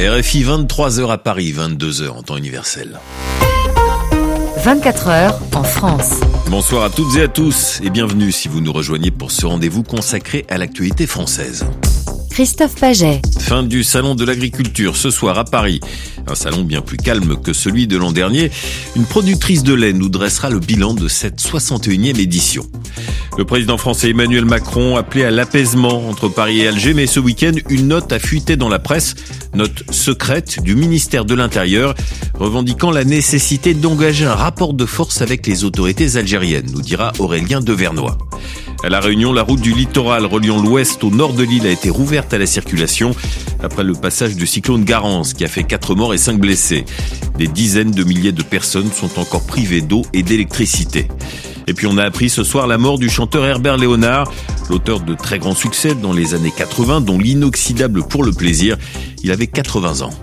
RFI 23h à Paris, 22h en temps universel. 24 heures en France. Bonsoir à toutes et à tous et bienvenue si vous nous rejoignez pour ce rendez-vous consacré à l'actualité française. Christophe Paget. Fin du salon de l'agriculture ce soir à Paris. Un salon bien plus calme que celui de l'an dernier. Une productrice de lait nous dressera le bilan de cette 61e édition. Le président français Emmanuel Macron appelait à l'apaisement entre Paris et Alger, mais ce week-end, une note a fuité dans la presse, note secrète du ministère de l'Intérieur, revendiquant la nécessité d'engager un rapport de force avec les autorités algériennes, nous dira Aurélien Devernois. À La Réunion, la route du littoral reliant l'ouest au nord de l'île a été rouverte à la circulation après le passage du cyclone Garance qui a fait 4 morts et 5 blessés. Des dizaines de milliers de personnes sont encore privées d'eau et d'électricité. Et puis on a appris ce soir la mort du chanteur Herbert Léonard, l'auteur de très grands succès dans les années 80, dont l'inoxydable Pour le plaisir. Il avait 80 ans.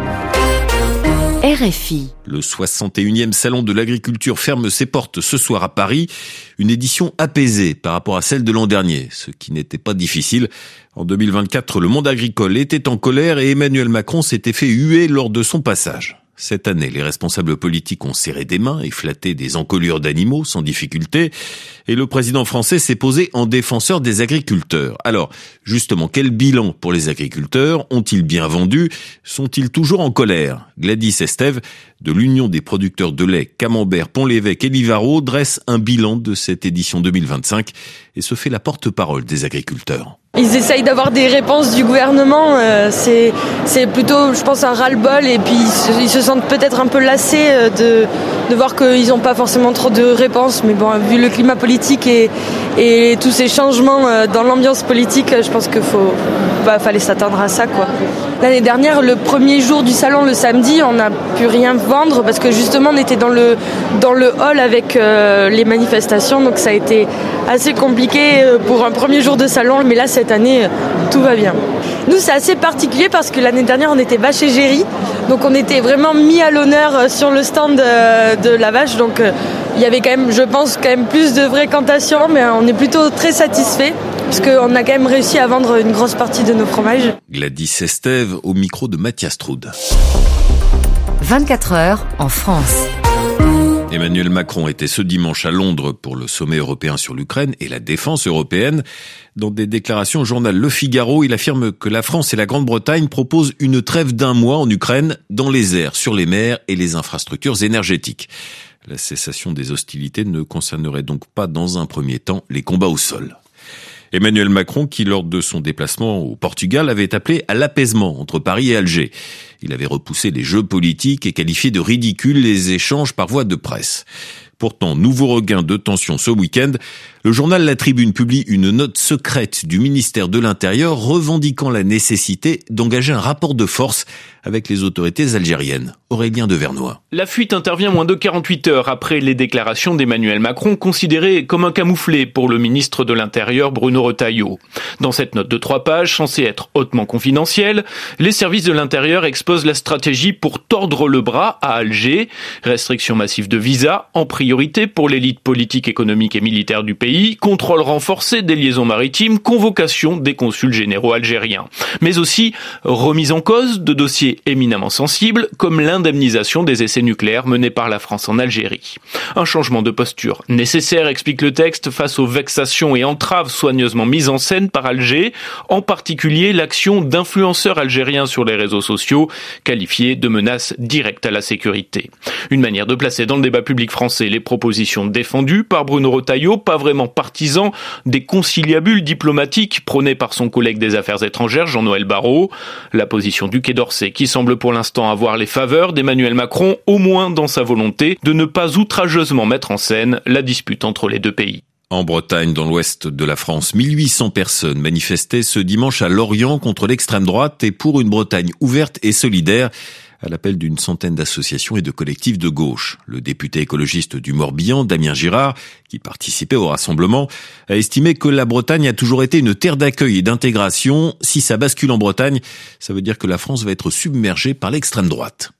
RFI. Le 61e salon de l'agriculture ferme ses portes ce soir à Paris. Une édition apaisée par rapport à celle de l'an dernier, ce qui n'était pas difficile. En 2024, le monde agricole était en colère et Emmanuel Macron s'était fait huer lors de son passage. Cette année, les responsables politiques ont serré des mains et flatté des encolures d'animaux sans difficulté. Et le président français s'est posé en défenseur des agriculteurs. Alors, justement, quel bilan pour les agriculteurs? Ont-ils bien vendu? Sont-ils toujours en colère? Gladys Estève, de l'Union des producteurs de lait Camembert, Pont-l'Évêque et Livaro, dresse un bilan de cette édition 2025 et se fait la porte-parole des agriculteurs. Ils essayent d'avoir des réponses du gouvernement, c'est plutôt, je pense, un ras-le-bol et puis ils se sentent peut-être un peu lassés de voir qu'ils n'ont pas forcément trop de réponses. Mais bon, vu le climat politique et tous ces changements dans l'ambiance politique, je pense qu'il fallait s'attendre à ça, quoi. L'année dernière, le premier jour du salon, le samedi, on n'a pu rien vendre parce que justement on était dans le hall avec les manifestations, donc ça a été assez compliqué pour un premier jour de salon, mais là cette année tout va bien. Nous c'est assez particulier parce que l'année dernière on était vache égérie, donc on était vraiment mis à l'honneur sur le stand de la vache, donc il y avait quand même, je pense, quand même plus de fréquentation, mais on est plutôt très satisfait parce qu'on a quand même réussi à vendre une grosse partie de nos fromages. Gladys Estève au micro de Mathias Troud. 24 heures en France. Emmanuel Macron était ce dimanche à Londres pour le sommet européen sur l'Ukraine et la défense européenne. Dans des déclarations au journal Le Figaro, il affirme que la France et la Grande-Bretagne proposent une trêve d'1 mois en Ukraine, dans les airs, sur les mers et les infrastructures énergétiques. La cessation des hostilités ne concernerait donc pas dans un premier temps les combats au sol. Emmanuel Macron, qui lors de son déplacement au Portugal avait appelé à l'apaisement entre Paris et Alger. Il avait repoussé les jeux politiques et qualifié de ridicules les échanges par voie de presse. Pourtant, nouveau regain de tension ce week-end. Le journal La Tribune publie une note secrète du ministère de l'Intérieur revendiquant la nécessité d'engager un rapport de force avec les autorités algériennes. Aurélien Devernois. La fuite intervient moins de 48 heures après les déclarations d'Emmanuel Macron, considérées comme un camouflet pour le ministre de l'Intérieur Bruno Retailleau. Dans cette note de 3 pages, censée être hautement confidentielle, les services de l'Intérieur exposent la stratégie pour tordre le bras à Alger. Restriction massive de visas, en priorité pour l'élite politique, économique et militaire du pays, contrôle renforcé des liaisons maritimes, convocation des consuls généraux algériens. Mais aussi remise en cause de dossiers éminemment sensibles, comme l'indemnisation des essais nucléaires menés par la France en Algérie. Un changement de posture nécessaire, explique le texte, face aux vexations et entraves soigneusement mises en scène par Alger, en particulier l'action d'influenceurs algériens sur les réseaux sociaux, qualifiés de menaces directes à la sécurité. Une manière de placer dans le débat public français les propositions défendues par Bruno Retailleau, pas vraiment partisan des conciliabules diplomatiques prônées par son collègue des Affaires étrangères, Jean-Noël Barrot. La position du Quai d'Orsay, qui semble pour l'instant avoir les faveurs d'Emmanuel Macron, au moins dans sa volonté de ne pas outrageusement mettre en scène la dispute entre les deux pays. En Bretagne, dans l'ouest de la France, 1800 personnes manifestaient ce dimanche à Lorient contre l'extrême droite et pour une Bretagne ouverte et solidaire, à l'appel d'une centaine d'associations et de collectifs de gauche. Le député écologiste du Morbihan, Damien Girard, qui participait au rassemblement, a estimé que la Bretagne a toujours été une terre d'accueil et d'intégration. Si ça bascule en Bretagne, ça veut dire que la France va être submergée par l'extrême droite.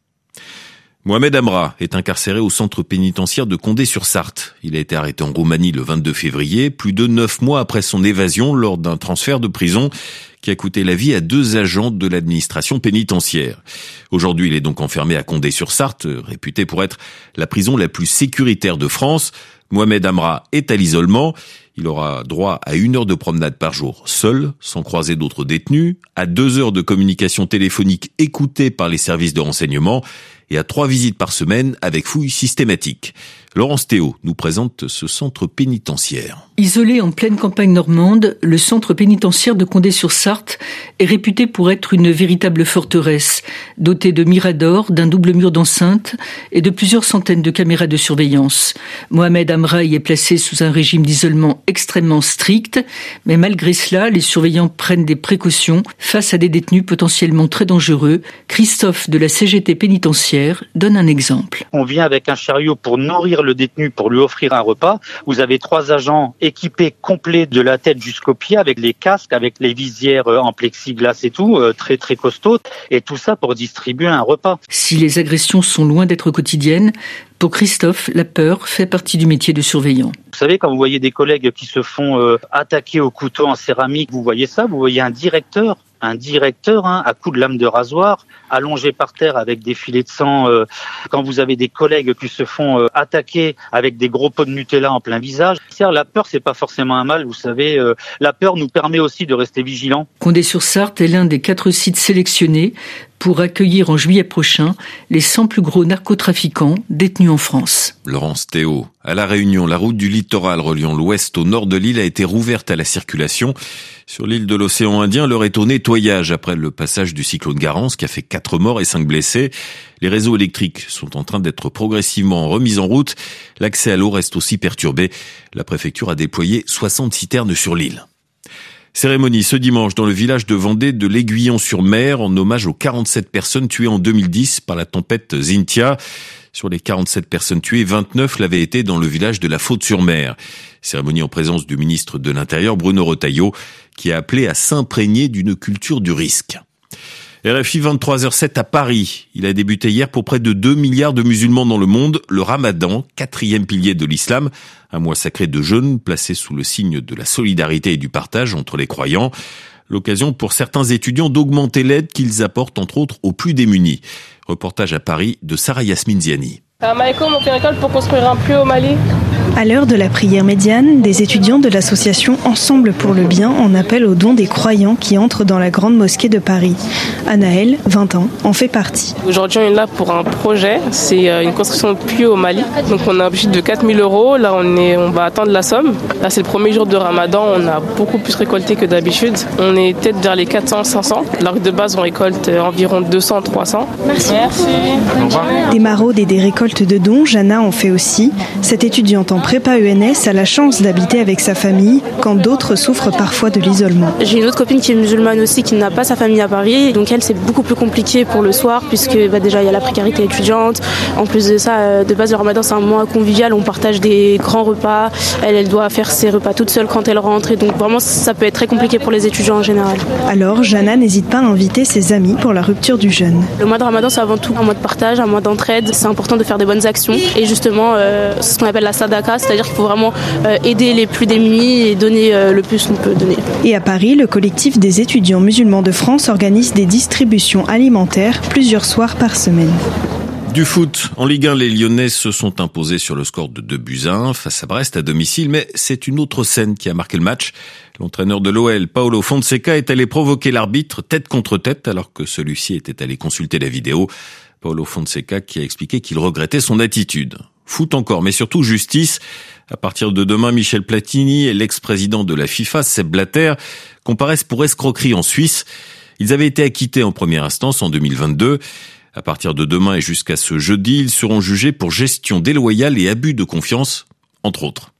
Mohamed Amra est incarcéré au centre pénitentiaire de Condé-sur-Sarthe. Il a été arrêté en Roumanie le 22 février, plus de 9 mois après son évasion lors d'un transfert de prison qui a coûté la vie à 2 agents de l'administration pénitentiaire. Aujourd'hui, il est donc enfermé à Condé-sur-Sarthe, réputé pour être la prison la plus sécuritaire de France. Mohamed Amra est à l'isolement. Il aura droit à 1 heure de promenade par jour, seul, sans croiser d'autres détenus, à 2 heures de communication téléphonique écoutée par les services de renseignement et à 3 visites par semaine avec fouilles systématiques. Laurence Théo nous présente ce centre pénitentiaire. Isolé en pleine campagne normande, le centre pénitentiaire de Condé-sur-Sarthe est réputé pour être une véritable forteresse, dotée de miradors, d'un double mur d'enceinte et de plusieurs centaines de caméras de surveillance. Mohamed Amra y est placé sous un régime d'isolement extrêmement strict, mais malgré cela, les surveillants prennent des précautions face à des détenus potentiellement très dangereux. Christophe de la CGT pénitentiaire donne un exemple. On vient avec un chariot pour nourrir le détenu, pour lui offrir un repas. Vous avez 3 agents équipés complets de la tête jusqu'aux pieds, avec les casques, avec les visières en plexiglas et tout, très très costauds, et tout ça pour distribuer un repas. Si les agressions sont loin d'être quotidiennes, pour Christophe, la peur fait partie du métier de surveillant. Vous savez, quand vous voyez des collègues qui se font attaquer au couteau en céramique, vous voyez ça, vous voyez un directeur à coups de lame de rasoir, allongé par terre avec des filets de sang. Quand vous avez des collègues qui se font attaquer avec des gros pots de Nutella en plein visage. La peur, c'est pas forcément un mal, vous savez. La peur nous permet aussi de rester vigilants. Condé-sur-Sarthe est l'un des 4 sites sélectionnés pour accueillir en juillet prochain les 100 plus gros narcotrafiquants détenus en France. Laurence Théo. À La Réunion, la route du littoral reliant l'ouest au nord de l'île a été rouverte à la circulation. Sur l'île de l'océan Indien, l'heure est au nettoyage après le passage du cyclone Garance qui a fait 4 morts et 5 blessés. Les réseaux électriques sont en train d'être progressivement remis en route. L'accès à l'eau reste aussi perturbé. La préfecture a déployé 60 citernes sur l'île. Cérémonie ce dimanche dans le village de Vendée de l'Aiguillon-sur-Mer en hommage aux 47 personnes tuées en 2010 par la tempête Xynthia. Sur les 47 personnes tuées, 29 l'avaient été dans le village de la Faute-sur-Mer. Cérémonie en présence du ministre de l'Intérieur Bruno Retailleau qui a appelé à s'imprégner d'une culture du risque. RFI 23h07 à Paris. Il a débuté hier pour près de 2 milliards de musulmans dans le monde. Le Ramadan, 4e pilier de l'islam, un mois sacré de jeûne placé sous le signe de la solidarité et du partage entre les croyants. L'occasion pour certains étudiants d'augmenter l'aide qu'ils apportent entre autres aux plus démunis. Reportage à Paris de Sarah Yasmine Ziani. Maïko, on fait récolte pour construire un puits au Mali. À l'heure de la prière médiane, des étudiants de l'association Ensemble pour le bien en appellent aux dons des croyants qui entrent dans la grande mosquée de Paris. Anaël, 20 ans, en fait partie. Aujourd'hui, on est là pour un projet, c'est une construction de puits au Mali. Donc on a un budget de 4 000 €. Là, on va atteindre la somme. Là, c'est le premier jour de Ramadan, on a beaucoup plus récolté que d'habitude. On est peut-être vers les 400-500. La rue de base, on récolte environ 200-300. Merci. Au revoir. Des maraudes et des récoltes de dons, Jana en fait aussi. Cette étudiante en prépa ENS a la chance d'habiter avec sa famille quand d'autres souffrent parfois de l'isolement. J'ai une autre copine qui est musulmane aussi qui n'a pas sa famille à Paris, donc elle c'est beaucoup plus compliqué pour le soir puisque déjà il y a la précarité étudiante. En plus de ça, de base le Ramadan c'est un mois convivial, on partage des grands repas. Elle doit faire ses repas toute seule quand elle rentre et donc vraiment ça peut être très compliqué pour les étudiants en général. Alors Jana n'hésite pas à inviter ses amis pour la rupture du jeûne. Le mois de Ramadan c'est avant tout un mois de partage, un mois d'entraide. C'est important de faire des bonnes actions et justement c'est ce qu'on appelle la sadaka, c'est-à-dire qu'il faut vraiment aider les plus démunis et donner le plus qu'on peut donner. Et à Paris, le collectif des étudiants musulmans de France organise des distributions alimentaires plusieurs soirs par semaine. Du foot. En Ligue 1, les Lyonnais se sont imposés sur le score de 2-1 face à Brest à domicile, mais c'est une autre scène qui a marqué le match. L'entraîneur de l'OL, Paulo Fonseca, est allé provoquer l'arbitre tête contre tête alors que celui-ci était allé consulter la vidéo. Paulo Fonseca qui a expliqué qu'il regrettait son attitude. Foot encore, mais surtout justice. À partir de demain, Michel Platini et l'ex-président de la FIFA, Sepp Blatter, comparaissent pour escroquerie en Suisse. Ils avaient été acquittés en première instance en 2022. À partir de demain et jusqu'à ce jeudi, ils seront jugés pour gestion déloyale et abus de confiance, entre autres.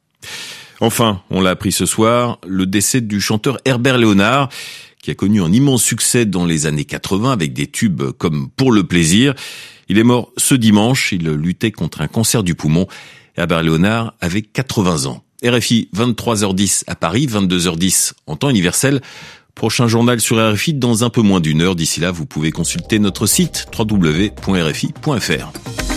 Enfin, on l'a appris ce soir, le décès du chanteur Herbert Léonard, qui a connu un immense succès dans les années 80 avec des tubes comme Pour le plaisir. Il est mort ce dimanche, il luttait contre un cancer du poumon. Herbert Léonard avait 80 ans. RFI, 23h10 à Paris, 22h10 en temps universel. Prochain journal sur RFI dans un peu moins d'1 heure. D'ici là, vous pouvez consulter notre site www.rfi.fr.